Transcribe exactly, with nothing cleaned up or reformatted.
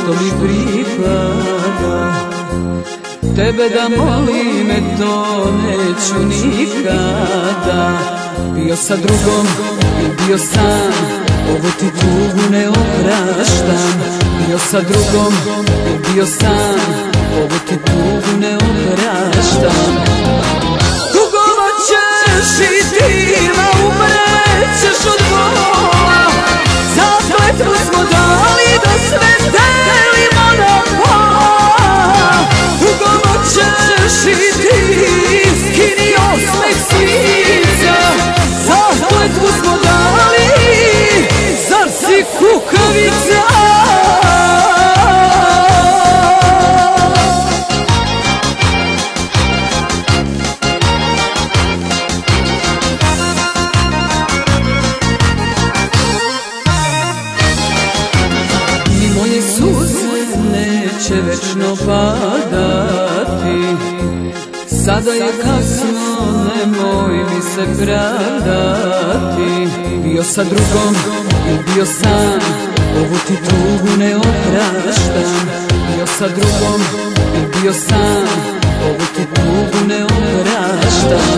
što mi pripada. Tebe da molim, e to neću nikada. Bio sa drugom ili bio sam, ovo ti tugu ne opraštam. Bio sa drugom ili bio sam, ovo ti tugu ne opraštam. Tugovat ćeš i ti, ma umrećeš od bola. Zakletvu smo dali da sve delimo na pola. Tugovat ćeš i ti, skini osmeh s lica. Zakletvu smo dali, zar si kukavica? Moje suze neće večno padati. Sada je kasno, nemoj mi se pravdati. Bio sa drugom ili bio sam, ovu ti tugu ne opraštam. Bio sa drugom ili bio sam, ovu ti tugu ne opraštam.